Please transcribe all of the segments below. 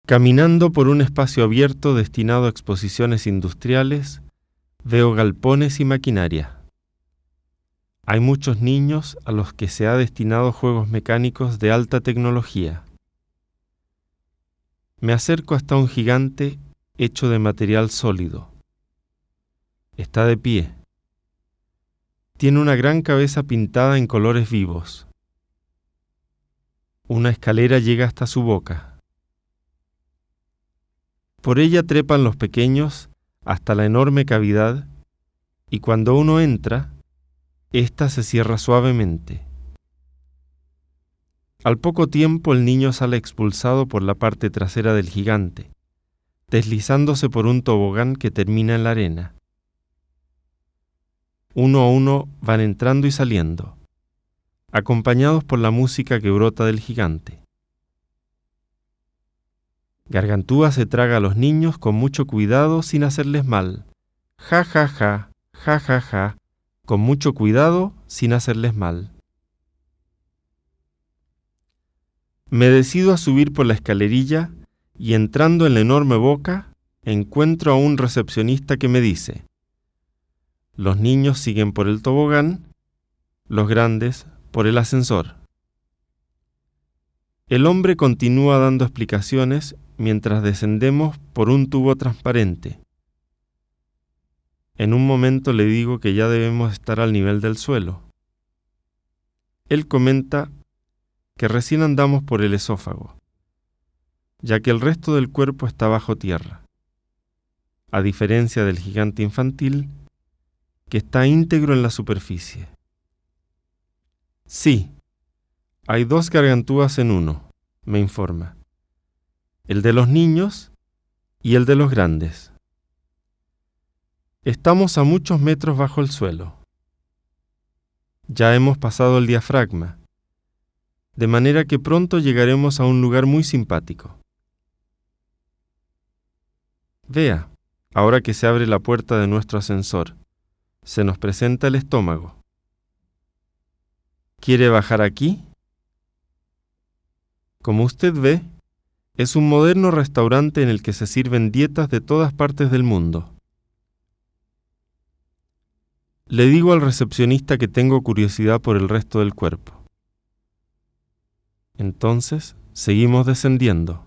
Caminando por un espacio abierto destinado a exposiciones industriales, veo galpones y maquinaria. Hay muchos niños a los que se ha destinado juegos mecánicos de alta tecnología. Me acerco hasta un gigante hecho de material sólido. Está de pie. Tiene una gran cabeza pintada en colores vivos. Una escalera llega hasta su boca. Por ella trepan los pequeños hasta la enorme cavidad y cuando uno entra, ésta se cierra suavemente. Al poco tiempo el niño sale expulsado por la parte trasera del gigante, deslizándose por un tobogán que termina en la arena. Uno a uno van entrando y saliendo, acompañados por la música que brota del gigante. Gargantúa se traga a los niños con mucho cuidado sin hacerles mal. Ja, ja, ja, ja, ja, ja, con mucho cuidado sin hacerles mal. Me decido a subir por la escalerilla y entrando en la enorme boca, encuentro a un recepcionista que me dice: los niños siguen por el tobogán, los grandes por el ascensor. El hombre continúa dando explicaciones mientras descendemos por un tubo transparente. En un momento le digo que ya debemos estar al nivel del suelo. Él comenta que recién andamos por el esófago, ya que el resto del cuerpo está bajo tierra, a diferencia del gigante infantil, que está íntegro en la superficie. Sí, hay 2 gargantúas en uno, me informa. El de los niños y el de los grandes. Estamos a muchos metros bajo el suelo. Ya hemos pasado el diafragma, de manera que pronto llegaremos a un lugar muy simpático. Vea, ahora que se abre la puerta de nuestro ascensor, se nos presenta el estómago. ¿Quiere bajar aquí? Como usted ve, es un moderno restaurante en el que se sirven dietas de todas partes del mundo. Le digo al recepcionista que tengo curiosidad por el resto del cuerpo. Entonces, seguimos descendiendo.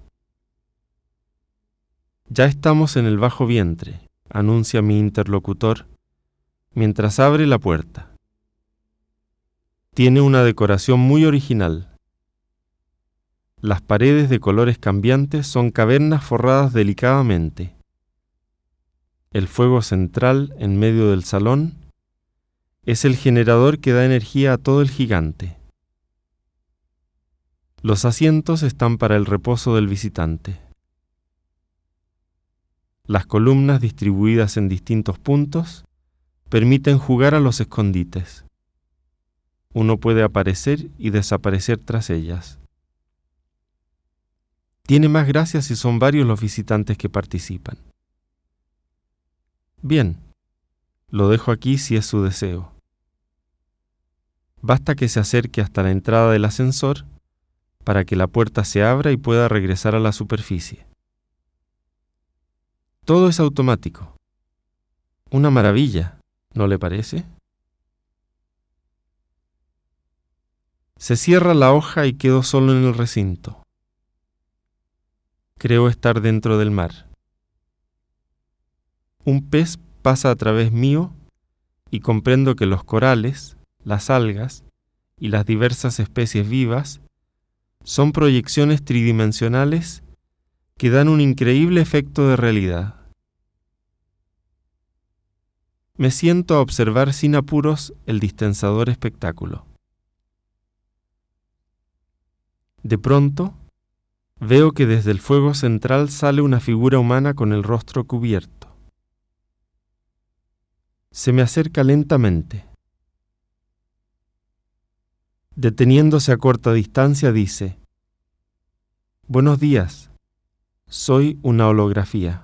Ya estamos en el bajo vientre, anuncia mi interlocutor, mientras abre la puerta. Tiene una decoración muy original. Las paredes de colores cambiantes son cavernas forradas delicadamente. El fuego central en medio del salón es el generador que da energía a todo el gigante. Los asientos están para el reposo del visitante. Las columnas distribuidas en distintos puntos permiten jugar a los escondites. Uno puede aparecer y desaparecer tras ellas. Tiene más gracia si son varios los visitantes que participan. Bien, lo dejo aquí si es su deseo. Basta que se acerque hasta la entrada del ascensor para que la puerta se abra y pueda regresar a la superficie. Todo es automático. Una maravilla, ¿no le parece? Se cierra la hoja y quedo solo en el recinto. Creo estar dentro del mar. Un pez pasa a través mío y comprendo que los corales, las algas y las diversas especies vivas son proyecciones tridimensionales que dan un increíble efecto de realidad. Me siento a observar sin apuros el distensador espectáculo. De pronto, veo que desde el fuego central sale una figura humana con el rostro cubierto. Se me acerca lentamente. Deteniéndose a corta distancia, dice: «Buenos días, soy una holografía».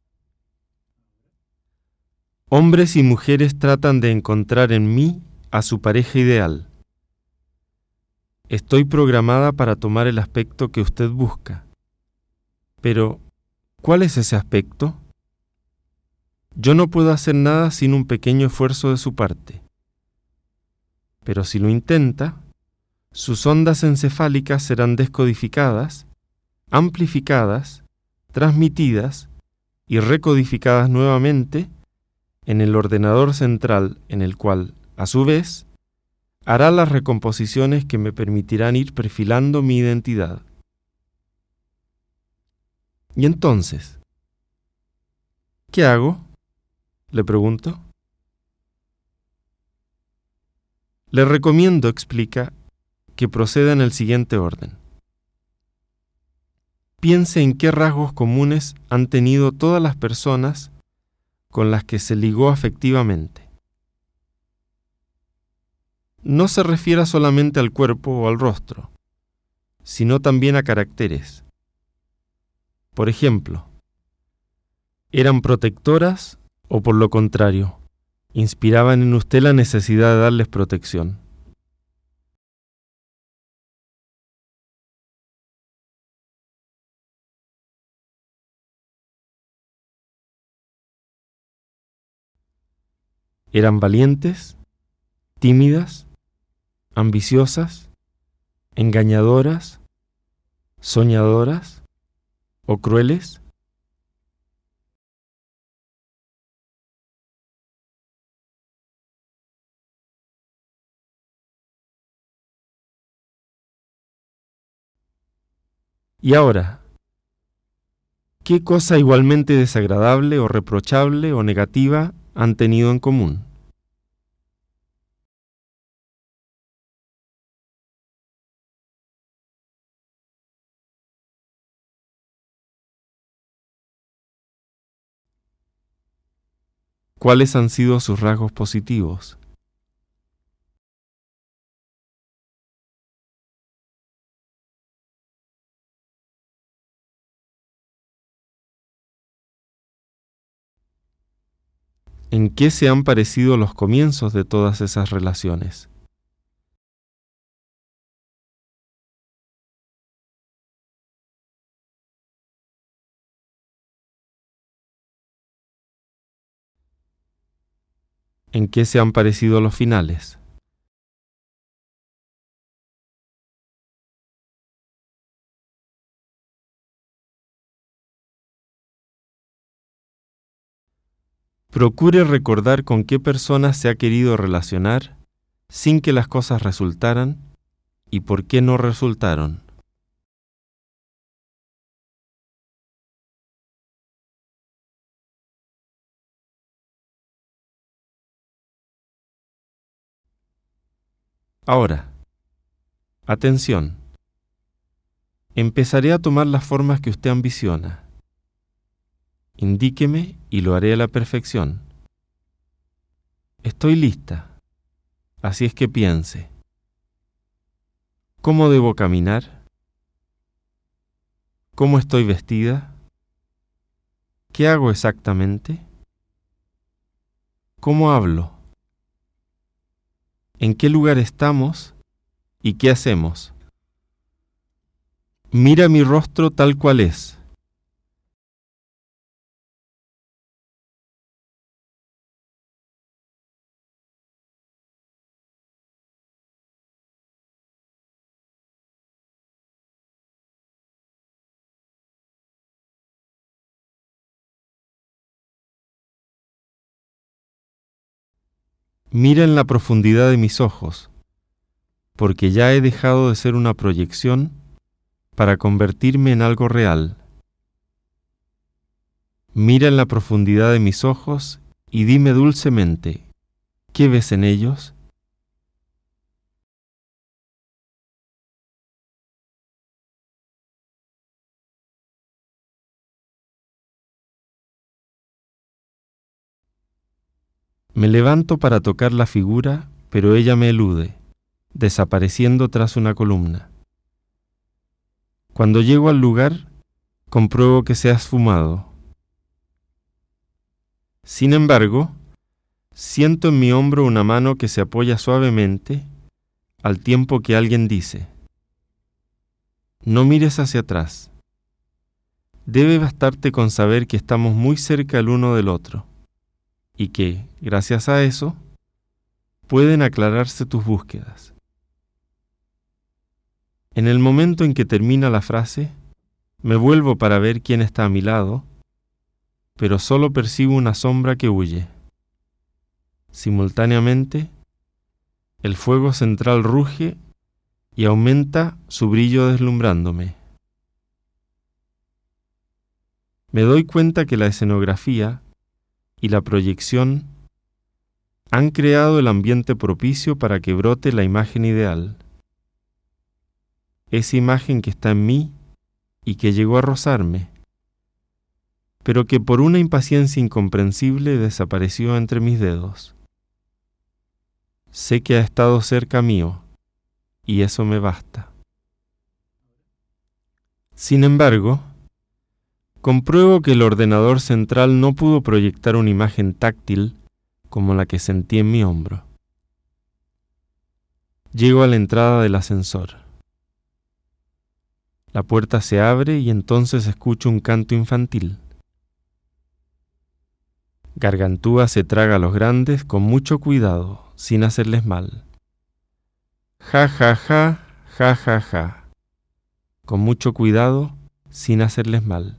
Hombres y mujeres tratan de encontrar en mí a su pareja ideal. Estoy programada para tomar el aspecto que usted busca. Pero, ¿cuál es ese aspecto? Yo no puedo hacer nada sin un pequeño esfuerzo de su parte. Pero si lo intenta, sus ondas encefálicas serán descodificadas, amplificadas, transmitidas y recodificadas nuevamente en el ordenador central, en el cual, a su vez, hará las recomposiciones que me permitirán ir perfilando mi identidad. ¿Y entonces? ¿Qué hago?, le pregunto. Le recomiendo, explica, que proceda en el siguiente orden. Piense en qué rasgos comunes han tenido todas las personas con las que se ligó afectivamente. No se refiera solamente al cuerpo o al rostro, sino también a caracteres. Por ejemplo, ¿eran protectoras o por lo contrario, inspiraban en usted la necesidad de darles protección? ¿Eran valientes, tímidas, ambiciosas, engañadoras, soñadoras o crueles? Y ahora, ¿qué cosa igualmente desagradable o reprochable o negativa han tenido en común? ¿Cuáles han sido sus rasgos positivos? ¿En qué se han parecido los comienzos de todas esas relaciones? ¿En qué se han parecido los finales? Procure recordar con qué personas se ha querido relacionar sin que las cosas resultaran y por qué no resultaron. Ahora, atención. Empezaré a tomar las formas que usted ambiciona. Indíqueme y lo haré a la perfección. Estoy lista, así es que piense. ¿Cómo debo caminar? ¿Cómo estoy vestida? ¿Qué hago exactamente? ¿Cómo hablo? ¿En qué lugar estamos y qué hacemos? Mira mi rostro tal cual es. Mira en la profundidad de mis ojos, porque ya he dejado de ser una proyección para convertirme en algo real. Mira en la profundidad de mis ojos y dime dulcemente, ¿qué ves en ellos? Me levanto para tocar la figura, pero ella me elude, desapareciendo tras una columna. Cuando llego al lugar, compruebo que se ha esfumado. Sin embargo, siento en mi hombro una mano que se apoya suavemente, al tiempo que alguien dice: no mires hacia atrás. Debe bastarte con saber que estamos muy cerca el uno del otro y que, gracias a eso, pueden aclararse tus búsquedas. En el momento en que termina la frase, me vuelvo para ver quién está a mi lado, pero solo percibo una sombra que huye. Simultáneamente, el fuego central ruge y aumenta su brillo deslumbrándome. Me doy cuenta que la escenografía y la proyección han creado el ambiente propicio para que brote la imagen ideal. Esa imagen que está en mí y que llegó a rozarme, pero que por una impaciencia incomprensible desapareció entre mis dedos. Sé que ha estado cerca mío, y eso me basta. Sin embargo, compruebo que el ordenador central no pudo proyectar una imagen táctil como la que sentí en mi hombro. Llego a la entrada del ascensor. La puerta se abre y entonces escucho un canto infantil. Gargantúa se traga a los grandes con mucho cuidado, sin hacerles mal. Ja, ja, ja, ja, ja, ja. Con mucho cuidado, sin hacerles mal.